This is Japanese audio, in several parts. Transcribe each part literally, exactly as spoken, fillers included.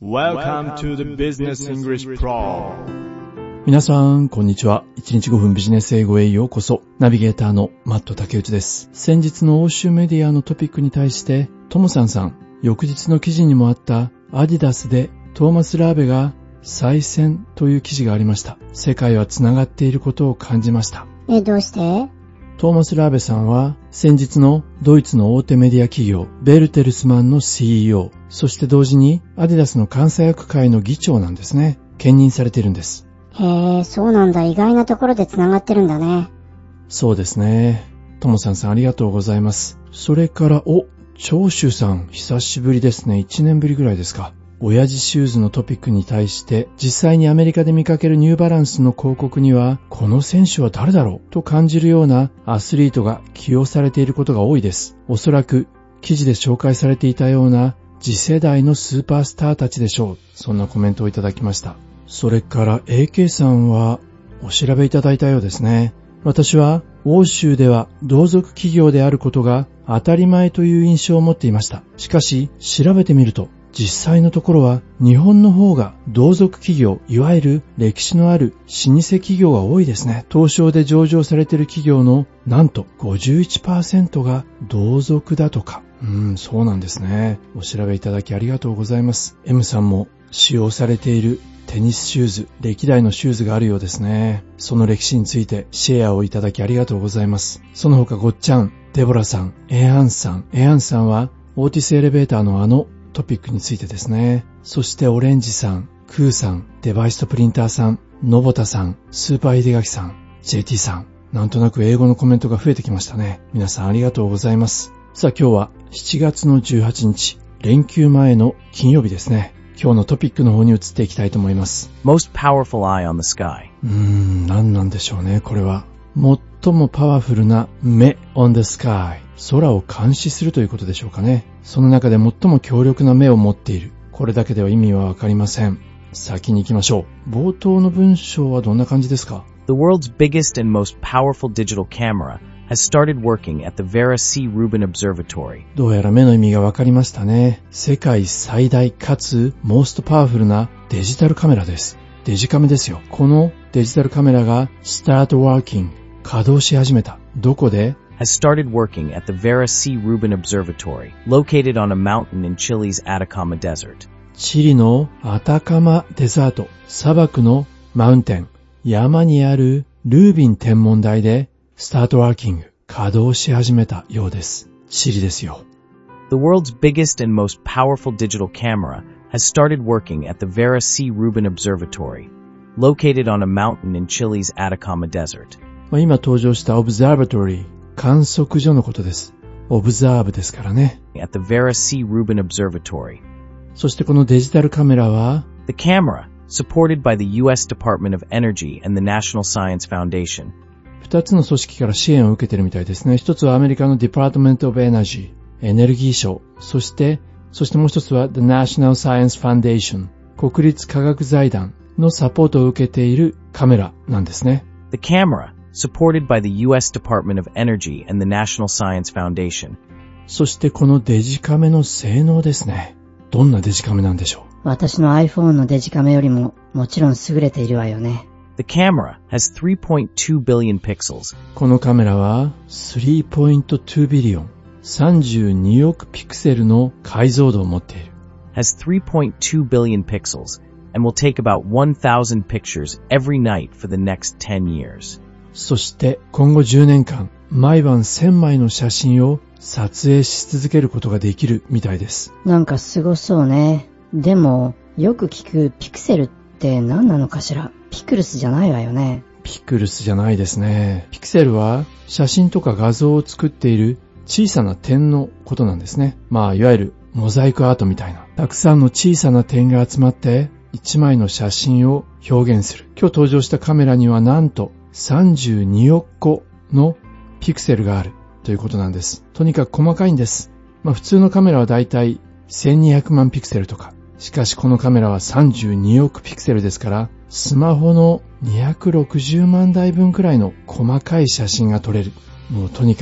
Welcome to the Business English Pro。 皆さん、こんにちは。いちにちごふんビジネス英語へようこそ。ナビゲーターのマット竹内です。先日の欧州メディアのトピックに対して、トモさんさん、翌日の記事にもあったアディダスでトーマス・ラーベが再選という記事がありました。世界はつながっていることを感じました。 え、どうして？ トーマス・ラーベさんは先日のドイツの大手メディア企業ベルテルスマンの シーイーオー、そして同時にアディダスの監査役会の議長なんですね。兼任されているんです。 へえ、そうなんだ。意外なところでつながってるんだね。 そうですね。ともさんさんありがとうございます。それから、お、長州さん久しぶりですね。いちねんぶりぐらいですか。親父シューズのトピックに対して実際にアメリカで見かけるニューバランスの広告にはこの選手は誰だろうと感じるようなアスリートが起用されていることが多いです。おそらく記事で紹介されていたような次世代のスーパースターたちでしょう。そんなコメントをいただきました。それから エーケー さんはお調べいただいたようですね。私は欧州では同族企業であることが当たり前という印象を持っていました。しかし調べてみると実際のところは日本の方が同族企業、いわゆる歴史のある老舗企業が多いですね。東証で上場されている企業のなんと ごじゅういちパーセント が同族だとか。うーん、そうなんですね。お調べいただきありがとうございます。M さんも使用されているテニスシューズ、歴代のシューズがあるようですね。その歴史についてシェアをいただきありがとうございます。その他ごっちゃん、デボラさん、エアンさん、エアンさんはオーティスエレベーターのあのトピックについてですね。そしてオレンジさん、クーさん、デバイスとプリンターさん、ノボタさん、スーパーヒデガキさん、ジェーティー さん。なんとなく英語のコメントが増えてきましたね。皆さんありがとうございます。さあ今日はしちがつのじゅうはちにち、連休前の金曜日ですね。今日のトピックの方に移っていきたいと思います。 Most powerful eye on the sky。 うーん、何なんでしょうね、これは。最もパワフルな目 on the sky。空を監視するということでしょうかね。その中で最も強力な目を持っている。これだけでは意味はわかりません。先に行きましょう。冒頭の文章はどんな感じですか？ The world's biggest and most powerful digital camera has started working at the Vera C. Rubin Observatory。 どうやら目の意味がわかりましたね。世界最大かつmost powerfulなデジタルカメラです。デジカメですよ。このデジタルカメラが start working、稼働し始めた。どこで has started working at the Vera C. Rubin Observatory, located on a mountain in Chile's Atacama Desert. チリのアタカマデザート、砂漠のマウンテン、山にあるルービン天文台でスタートワーキング、稼働し始めたようです。チリですよ。 The world's biggest and most powerful digital camera has started working at the Vera C. Rubin Observatory, located on a mountain in Chile's Atacama Desert. 今登場した Observatory、観測所のことです。オブザーブですからね。 At the Vera C. Rubin Observatory. そしてこのデジタルカメラは The camera, supported by the U S Department of Energy and the National Science Foundation. 二つの組織から支援を受けているみたいですね。一つはアメリカの Department of Energy、エネルギー省。そして、そしてもう一つは The National Science Foundation、国立科学財団のサポートを受けているカメラなんですね。 The camera,supported by the U S Department of Energy and the National Science Foundation. そしてこのデジカメの性能ですね。どんなデジカメなんでしょう？ 私の iPhone のデジカメよりももちろん優れているわよね。 The camera has three point two billion pixels. このカメラは スリーポイントツービリオン、さんじゅうにおくピクセルの解像度を持っている。 has three point two billion pixels and will take about one thousand pictures every night for the next ten years. そして今後じゅうねんかん、毎晩せんまいの写真を撮影し続けることができるみたいです。 なんかすごそうね。でも、よく聞くピクセルって何なのかしら？ピクルスじゃないわよね。 ピクルスじゃないですね。ピクセルは写真とか画像を作っている小さな点のことなんですね。まあ、いわゆるモザイクアートみたいな。たくさんの小さな点が集まって一枚の写真を表現する。今日登場したカメラにはなんとさんじゅうにおくこのピクセルがあるということなんです。とにかく細かいんです。まあ普通のカメラはだいたいせんにひゃくまんピクセルとか。しかしこのカメラはさんじゅうにおくピクセルですから、スマホのにひゃくろくじゅうまんだいぶんくらいの細かい写真が撮れる。もうとにかく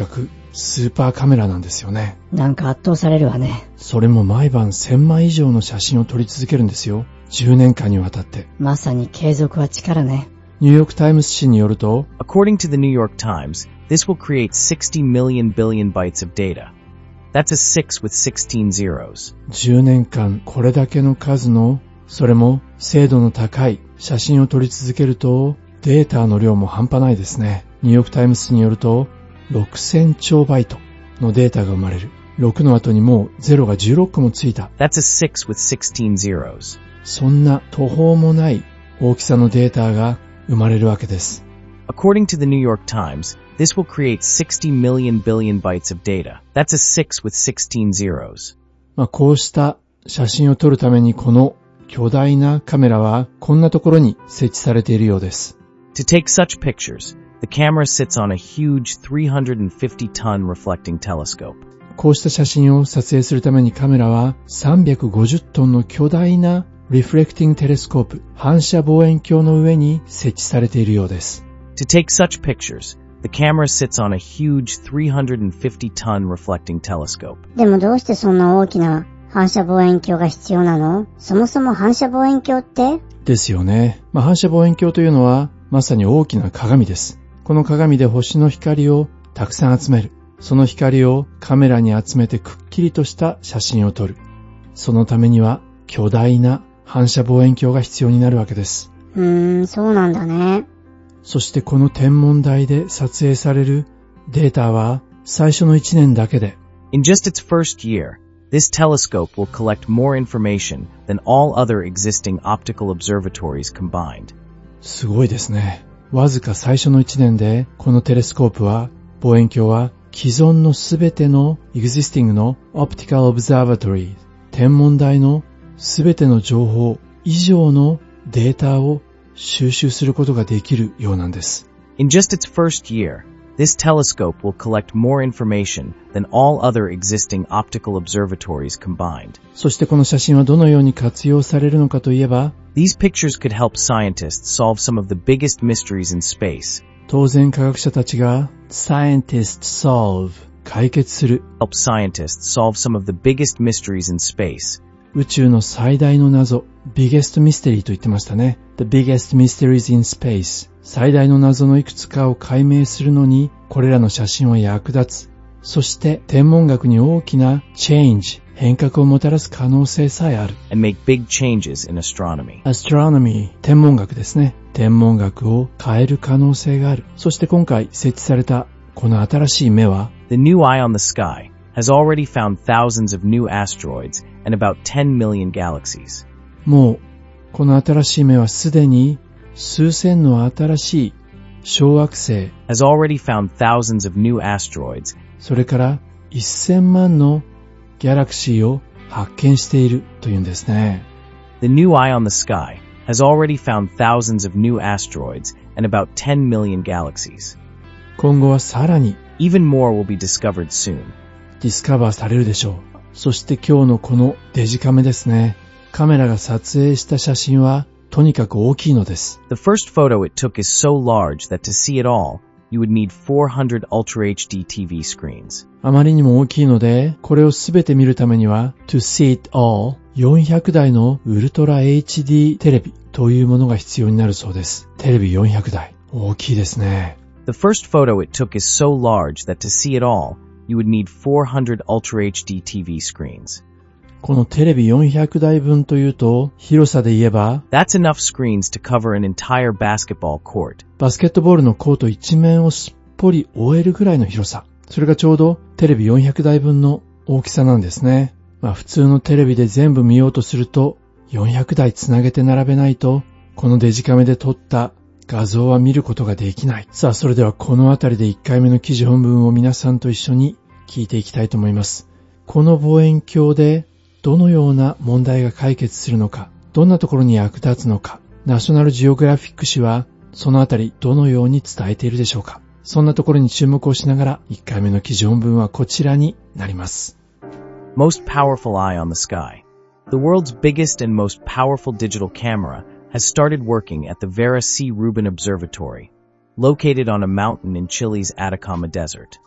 スーパーカメラなんですよね。 なんか圧倒されるわね。 それも毎晩せんまい以上の写真を撮り続けるんですよ。じゅうねんかんにわたって。 まさに継続は力ね。 ニューヨークタイムズ紙によると、 According to the New York Times, this will create sixty million billion bytes of data. That's a six with sixteen zeros. じゅうねんかんこれだけの数の、それも精度の高い写真を撮り続けると、データの量も半端ないですね。ニューヨークタイムズによると、ろくせんちょうバイトのデータが生まれる。ろくの後にもうゼロがじゅうろっこもついた。 That's a six with sixteen zeros. そんな途方もない大きさのデータが生まれるわけです。 According to the New York Times, this will create sixty million billion bytes of data. That's a six with sixteen zeros. まあ、こうした写真を撮るためにこの巨大なカメラはこんなところに設置されているようです。 To take such pictures, the camera sits on a huge three hundred fifty ton reflecting telescope. こうした写真を撮影するためにカメラはさんびゃくごじゅっトンの巨大なリフレクティングテレスコープ、反射望遠鏡の上に設置されているようです。 To take such pictures, the camera sits on a huge three hundred fifty ton reflecting telescope. でもどうしてそんな大きな反射望遠鏡が必要なの？そもそも反射望遠鏡って？ ですよね。まあ、反射望遠鏡というのはまさに大きな鏡です。この鏡で星の光をたくさん集める。その光をカメラに集めてくっきりとした写真を撮る。そのためには巨大な反射望遠鏡が必要になるわけです。 うーん、そうなんだね。 そしてこの天文台で撮影されるデータは最初のいちねんだけで In just its first year, this telescope will collect more information than all other existing optical observatories combined. すごいですね。わずか最初のいちねんでこのテレスコープは望遠鏡は既存のすべての existing の optical observatory 天文台のすべての情報以上のデータを収集することができるようなんです。 In just its first year, this telescope will collect more information than all other existing optical observatories combined. そしてこの写真はどのように活用されるのかといえば、 These pictures could help scientists solve some of the biggest mysteries in space. 当然科学者たちが scientists solve 解決する Help scientists solve some of the biggest mysteries in space. 宇宙の最大の謎 biggest mystery と言ってましたね。The biggest mysteries in space 最大の謎のいくつかを解明するのにこれらの写真は役立つ。そして天文学に大きな change 変革をもたらす可能性さえある。 And make big changes in astronomy. Astronomy 天文学ですね。天文学を変える可能性がある。そして今回設置されたこの新しい目は The new eye on the sky has already found thousands of new asteroids and about ten million galaxies. もうこの新しい目はすでに数千の新しい小惑星 has already found thousands of new asteroids それからせんまんのギャラクシーを発見しているというんですね。 The new eye on the sky has already found thousands of new asteroids and about ten million galaxies. 今後はさらに Even more will be discovered soon. ディスカバーされるでしょう。そして今日のこのデジカメですね。カメラが撮影した写真はとにかく大きいのです。 The first photo it took is so large that to see it all, you would need four hundred Ultra エイチディー ティーブイ screens. あまりにも大きいので、これをすべて見るためには to see it all よんひゃくだいのウルトラ エイチディー テレビというものが必要になるそうです。テレビよんひゃくだい。大きいですね。 The first photo it took is so large that to see it all, you would need four hundred Ultra エイチディー ティーブイ screens. このテレビよんひゃくだいぶんというと、広さで言えば、 That's enough screens to cover an entire basketball court. バスケットボールのコート一面をすっぽり覆えるぐらいの広さ。それがちょうどテレビよんひゃくだいぶんの大きさなんですね。まあ普通のテレビで全部見ようとすると、よんひゃくだいつなげて並べないと、このデジカメで撮った画像は見ることができない。さあそれではこのあたりでいっかいめの記事本文を皆さんと一緒に聞いていきたいと思います。この望遠鏡でどのような問題が解決するのか、どんなところに役立つのか、ナショナルジオグラフィック誌はそのあたりどのように伝えているでしょうか。そんなところに注目をしながらいっかいめの記事本文はこちらになります。 Most powerful eye on the sky. The world's biggest and most powerful digital camera has started working at the Vera C. Rubin Observatory, located on a mountain in Chile's Atacama Desert.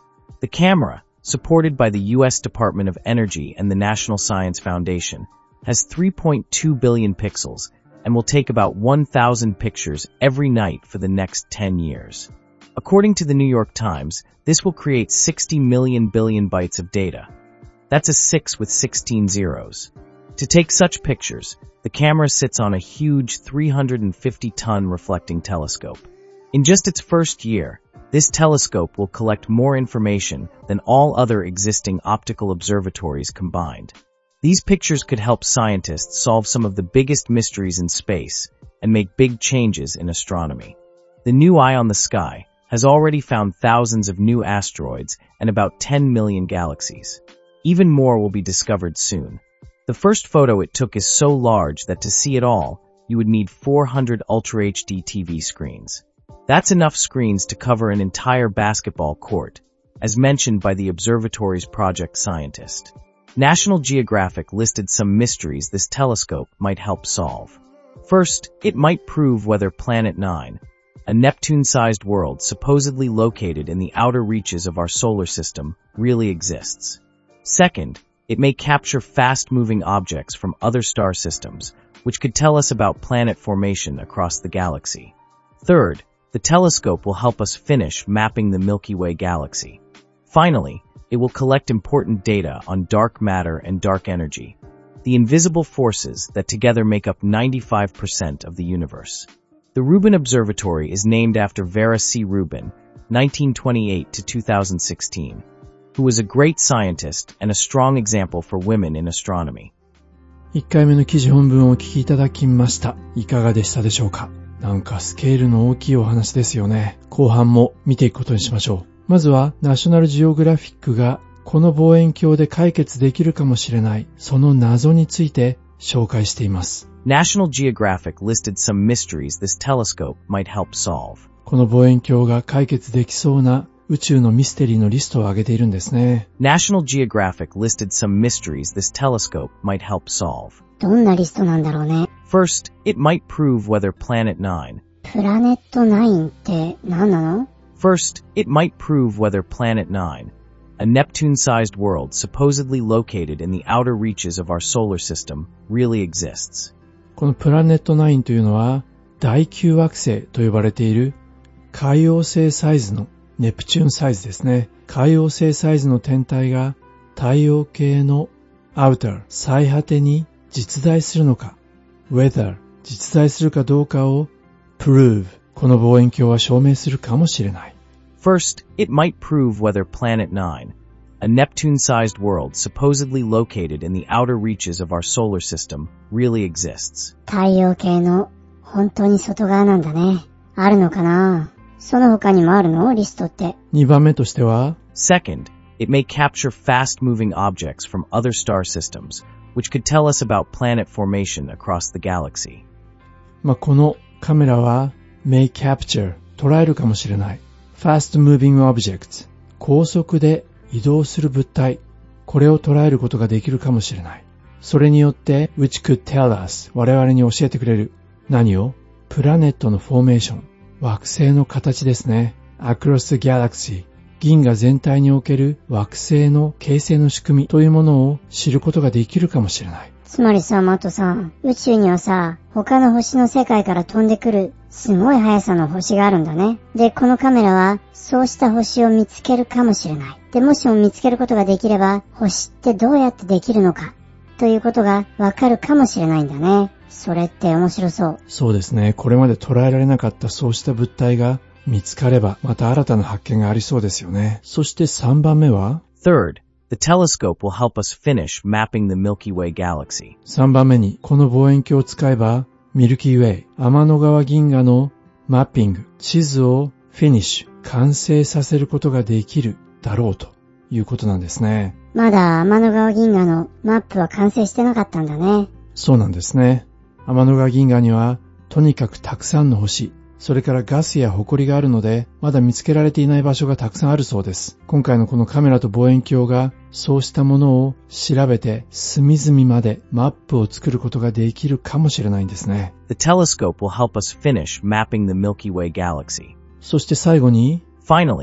The camera, supported by the U S Department of Energy and the National Science Foundation, has three point two billion pixels and will take about one thousand pictures every night for the next ten years. According to the New York Times, this will create sixty million billion bytes of data. That's a six with sixteen zeros. To take such pictures, the camera sits on a huge three hundred fifty ton reflecting telescope. In just its first year, this telescope will collect more information than all other existing optical observatories combined. These pictures could help scientists solve some of the biggest mysteries in space and make big changes in astronomy. The new Eye on the Sky has already found thousands of new asteroids and about ten million galaxies. Even more will be discovered soon. The first photo it took is so large that to see it all, you would need four hundred Ultra H D T V screens. That's enough screens to cover an entire basketball court, as mentioned by the observatory's project scientist. National Geographic listed some mysteries this telescope might help solve. First, it might prove whether Planet nine, a Neptune-sized world supposedly located in the outer reaches of our solar system, really exists. Second, it may capture fast-moving objects from other star systems, which could tell us about planet formation across the galaxy. Third, the telescope will help us finish mapping the Milky Way galaxy. Finally, it will collect important data on dark matter and dark energy, the invisible forces that together make up ninety-five percent of the universe. The Rubin Observatory is named after Vera C. Rubin, nineteen twenty-eight to two thousand sixteen, who was a great scientist and a strong example for women in astronomy. いっかいめの記事本文をお聞きいただきました。いかがでしたでしょうか？なんかスケールの大きいお話ですよね。後半も見ていくことにしましょう。まずはナショナルジオグラフィックがこの望遠鏡で解決できるかもしれないその謎について紹介しています。 National Geographic listed some mysteries this telescope might help solve. この望遠鏡が解決できそうな宇宙のミステリーのリストを挙げているんですね。 National Geographic listed some mysteries this telescope might help solve. どんなリストなんだろうね。 First, it might prove whether Planet nine. プラネットナインって何なの？ First, it might prove whether Planet nine, a Neptune-sized world supposedly located in the outer reaches of our solar system, really exists. このプラネットナインというのは第きゅう惑星と呼ばれている海王星サイズのネプチューンサイズですね。海王星サイズの天体が太陽系のアウター、最果てに実在するのか、whether 実在するかどうかを prove この望遠鏡は証明するかもしれない。 First, it might prove whether Planet nine, a Neptune-sized world supposedly located in the outer reaches of our solar system, really exists. 太陽系の本当に外側なんだね。あるのかな？その他にもあるの？リストって。 にばんめとしては Second, it may capture fast-moving objects from other star systems, which could tell us about planet formation across the galaxy. まあ、このカメラは may capture 捉えるかもしれない。fast-moving objects 高速で移動する物体、これを捉えることができるかもしれない。それによって which could tell us 我々に教えてくれる。何を？プラネットのフォーメーション、惑星の形ですね。across the galaxy 銀河全体における惑星の形成の仕組みというものを知ることができるかもしれない。 つまりさ、マットさん、宇宙にはさ、他の星の世界から飛んでくるすごい速さの星があるんだね。で、このカメラはそうした星を見つけるかもしれない。で、もしも見つけることができれば、星ってどうやってできるのかということがわかるかもしれないんだね。それって面白そう。 そうですね。これまで捉えられなかったそうした物体が見つかれば、また新たな発見がありそうですよね。そしてさんばんめは Third, the telescope will help us finish mapping the Milky Way galaxy. さんばんめに、この望遠鏡を使えば、ミルキーウェイ、天の川銀河のマッピング、地図をフィニッシュ、完成させることができるだろうということなんですね。 まだ天の川銀河のマップは完成してなかったんだね。 そうなんですね。天の川銀河には、とにかくたくさんの星、それからガスや埃があるので、まだ見つけられていない場所がたくさんあるそうです。今回のこのカメラと望遠鏡が、そうしたものを調べて、隅々までマップを作ることができるかもしれないんですね。 The telescope will help us finish mapping the Milky Way galaxy. そして最後に、 Finally,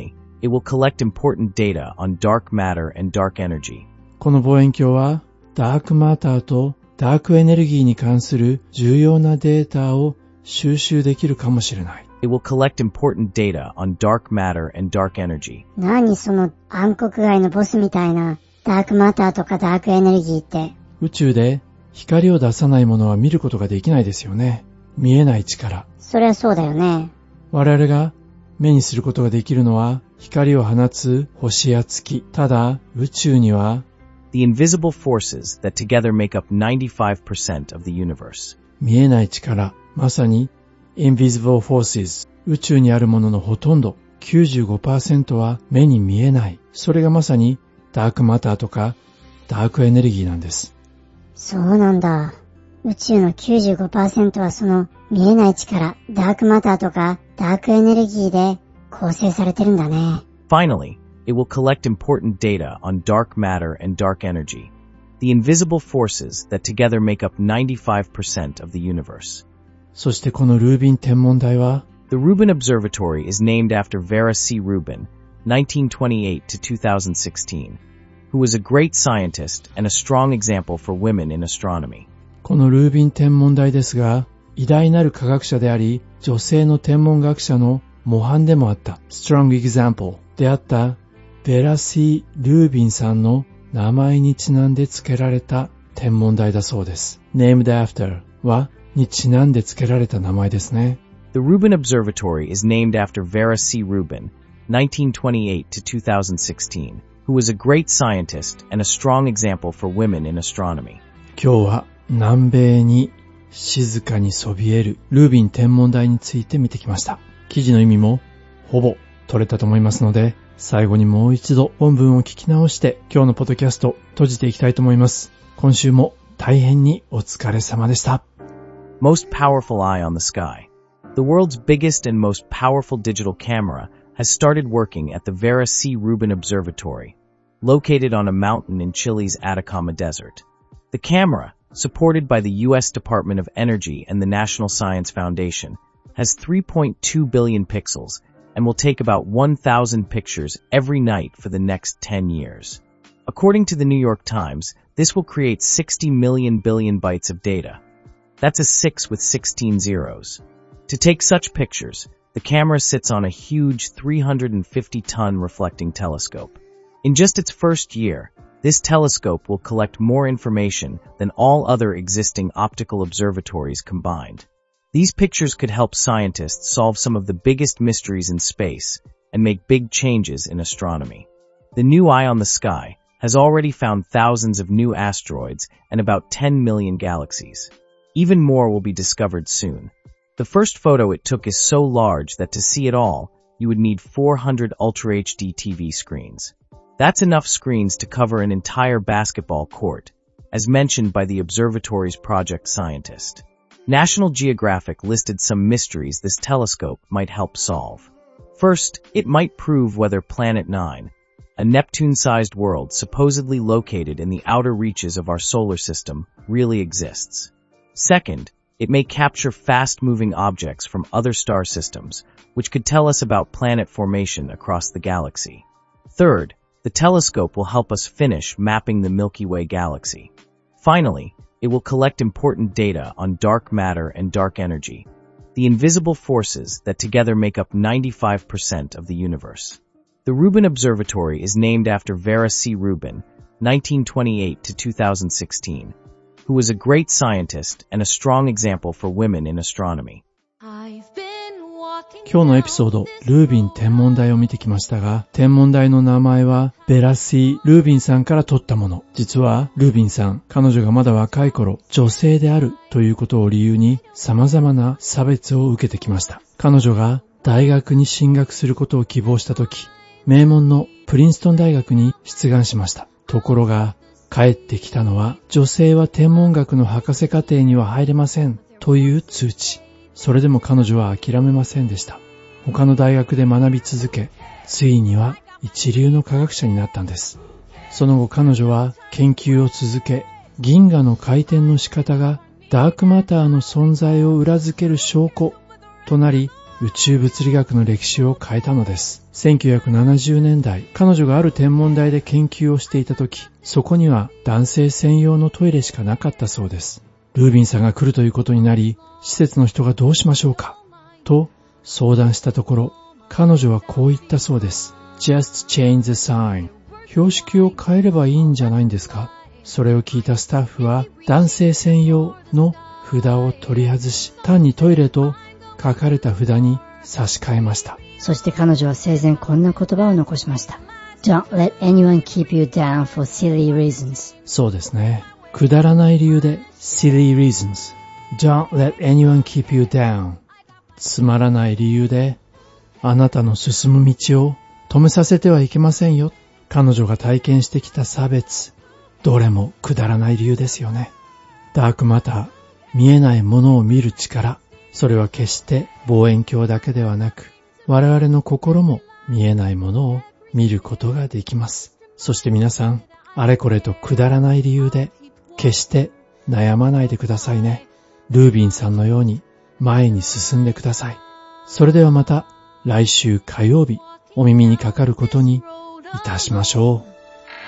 it will collect important data on dark matter and dark energy. この望遠鏡はダークマターとダークエネルギーに関する重要なデータを収集できるかもしれない。 It will collect important data on dark matter and dark energy. 何その暗黒街のボスみたいなダークマターとかダークエネルギーって。 宇宙で光を出さないものは見ることができないですよね。見えない力。 そりゃそうだよね。 我々が目にすることができるのは光を放つ星や月。ただ宇宙には The invisible forces that together make up ninety-five percent of the universe. 見えない力、まさに invisible forces。宇宙にあるもののほとんど きゅうじゅうごパーセント は目に見えない。それがまさにダークマターとかダークエネルギーなんです。 そうなんだ。宇宙の きゅうじゅうごパーセント はその見えない力、ダークマターとかダークエネルギーで構成されてるんだね。 Finally, it will collect important data on dark matter and dark energy, the invisible forces that together make up ninety-five percent of the universe. そしてこのルービン天文台は The Rubin Observatory is named after Vera C. Rubin, nineteen twenty-eight to two thousand sixteen, who was a great scientist and a strong example for women in astronomy. このルービン天文台ですが、偉大なる科学者であり、女性の天文学者の模範でもあった、strong example であったベラシー・ルービンさんの名前にちなんで付けられた天文台だそうです。named after はにちなんで付けられた名前ですね。 The Rubin Observatory is named after Vera C. Rubin, nineteen twenty-eight to two thousand sixteen, who was a great scientist and a strong example for women in astronomy. 今日は南米に静かにそびえるルービン天文台について見てきました。記事の意味もほぼ取れたと思いますので、最後にもう一度本文を聞き直して今日のポッドキャスト閉じていきたいと思います。今週も大変にお疲れ様でした。 Most powerful eye on the sky. The world's biggest and most powerful digital camera has started working at the Vera C. Rubin Observatory, located on a mountain in Chile's Atacama Desert. The camera, supported by the U S Department of Energy and the National Science Foundation, has three point two billion pixels and will take about one thousand pictures every night for the next ten years. According to the New York Times, this will create sixty million billion bytes of data. That's a six with sixteen zeros. To take such pictures, the camera sits on a huge three hundred fifty ton reflecting telescope. In just its first year, this telescope will collect more information than all other existing optical observatories combined. These pictures could help scientists solve some of the biggest mysteries in space and make big changes in astronomy. The new eye on the sky has already found thousands of new asteroids and about ten million galaxies. Even more will be discovered soon. The first photo it took is so large that to see it all, you would need four hundred Ultra H D T V screens. That's enough screens to cover an entire basketball court, as mentioned by the observatory's project scientist. National Geographic listed some mysteries this telescope might help solve. First, it might prove whether Planet nine, a Neptune-sized world supposedly located in the outer reaches of our solar system, really exists. Second, it may capture fast-moving objects from other star systems, which could tell us about planet formation across the galaxy. Third, the telescope will help us finish mapping the Milky Way galaxy. Finally, it will collect important data on dark matter and dark energy, the invisible forces that together make up ninety-five percent of the universe. The Rubin Observatory is named after Vera C. Rubin, nineteen twenty-eight to two thousand sixteen, who was a great scientist and a strong example for women in astronomy. 今日のエピソード、ルービン天文台を見てきましたが、天文台の名前はベラシー・ルービンさんから取ったもの。実はルービンさん、彼女がまだ若い頃、女性であるということを理由に様々な差別を受けてきました。彼女が大学に進学することを希望したとき、名門のプリンストン大学に出願しました。ところが、帰ってきたのは、女性は天文学の博士課程には入れませんという通知。それでも彼女は諦めませんでした。他の大学で学び続け、ついには一流の科学者になったんです。その後彼女は研究を続け、銀河の回転の仕方がダークマターの存在を裏付ける証拠となり、 宇宙物理学の歴史を変えたのです。せんきゅうひゃくななじゅうねんだい、彼女がある天文台で研究をしていた時、そこには男性専用のトイレしかなかったそうです。ルービンさんが来るということになり、施設の人がどうしましょうかと相談したところ、彼女はこう言ったそうです。Just change the sign。標識を変えればいいんじゃないんですか？それを聞いたスタッフは男性専用の札を取り外し、単にトイレと書かれた札に差し替えました。 そして彼女は生前こんな言葉を残しました。Don't let anyone keep you down for silly reasons。 そうですね。くだらない理由で silly reasons。Don't let anyone keep you down。つまらない理由であなたの進む道を止めさせてはいけませんよ。彼女が体験してきた差別、どれもくだらない理由ですよね。ダークマター、見えないものを見る力、それは決して望遠鏡だけではなく、我々の心も見えないものを見ることができます。そして皆さん、あれこれとくだらない理由で、決して悩まないでくださいね。ルービンさんのように前に進んでください。それではまた来週火曜日、お耳にかかることにいたしましょう。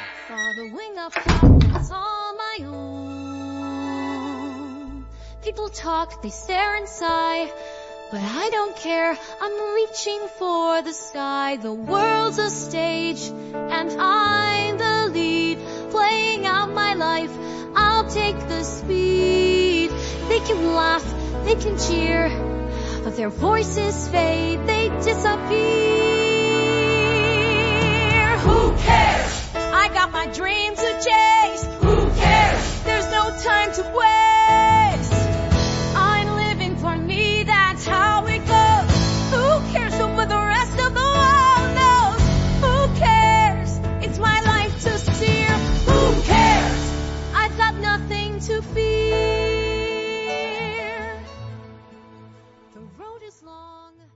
People talk, they stare and sigh, but I don't care, I'm reaching for the sky. The world's a stage, and I'm the lead, playing out my life, I'll take the speed. They can laugh, they can cheer, but their voices fade, they disappear. Who cares? I got my dream to chase. Who cares? There's no time to waste.To fear. The road is long.